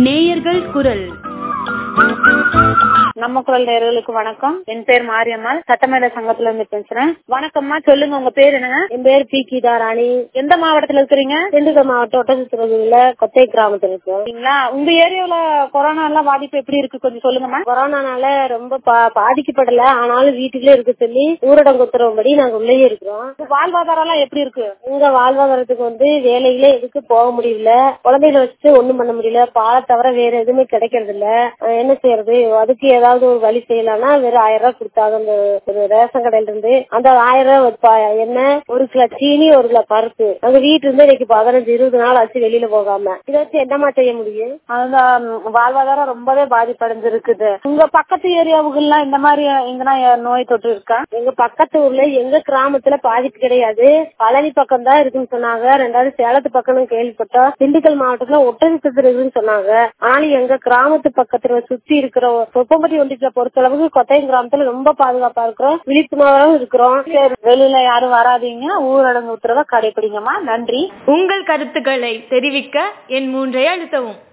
நேயர்கள் குரல். நம்ம குரல் நேயர்களுக்கு வணக்கம். என் பேர் மாரியம்மாள், சட்டமேல சங்கத்துல இருந்து பேசுறேன். வணக்கம்மா, சொல்லுங்க உங்க பேர் என்னங்க? என் பேர் பி கீதாராணி. எந்த மாவட்டத்துல இருக்கிறீங்க? திண்டுக்கல் மாவட்டம் ஒட்டசுத்திரத்துல கொத்தை கிராமத்துல இருக்கோம். உங்க ஏரியாவுல கொரோனா எல்லாம் பாதிப்பு எப்படி இருக்கு கொஞ்சம் சொல்லுங்கம்மா. கொரோனானால ரொம்ப பாதிக்கப்படல, ஆனாலும் வீட்டுக்குள்ளே இருக்க சொல்லி ஊரடங்கு உத்தரவுபடி நாங்க உள்ளே இருக்கிறோம். வாழ்வாதாரம் எல்லாம் எப்படி இருக்கு? உங்க வாழ்வாதாரத்துக்கு வேலையில எதுக்கு போக முடியல, குழந்தைகளை வச்சுட்டு ஒண்ணும் பண்ண முடியல, பாலை தவிர வேற எதுவுமே கிடைக்கிறது இல்ல. என்ன செய்யறது? அதுக்கு ஏதாவது ஒரு வழி செய்யலாம்னா வெறும் 1000 ரூபாய் கொடுத்தாங்க அந்த ரேஷன் கடையில இருந்து. அந்த 1000 ரூபாய் என்ன, 1 கிலோ சீனி, 1 கிலோ பருப்பு. அங்க வீட்டுல இருந்து இன்னைக்கு 15-20 நாள் ஆச்சு வெளியில போகாம. இதை வச்சு என்னமா செய்ய முடியும்? அதுதான் வாழ்வாதாரம் ரொம்பவே பாதிப்படைஞ்சிருக்குது. உங்க பக்கத்து ஏரியாவுகள்லாம் இந்த மாதிரி எங்கன்னா நோய் தொற்று இருக்கா? எங்க பக்கத்து ஊர்ல எங்க கிராமத்துல பாதிப்பு கிடையாது. பழனி பக்கம் தான் இருக்குன்னு சொன்னாங்க. 2வது சேலத்து பக்கம் கேள்விப்பட்டோம். திண்டுக்கல் மாவட்டத்துல ஒட்டசுத்திரம் இருக்குன்னு சொன்னாங்க. ஆனாலும் எங்க கிராமத்து பக்கத்துல சுத்தி இருக்கிற தொப்பம்பட்டி ஒன்றியத்துல பொறுத்தளவுக்கு கொத்தையம் கிராமத்துல ரொம்ப பாதுகாப்பா இருக்கிறோம், விழிப்புணர்வும் இருக்கிறோம். வெளியில யாரும் வராதீங்க, ஊரடங்கு உத்தரவை கடைபிடிங்கம்மா. நன்றி. உங்கள் கருத்துக்களை தெரிவிக்க என் 3 அழுத்தவும்.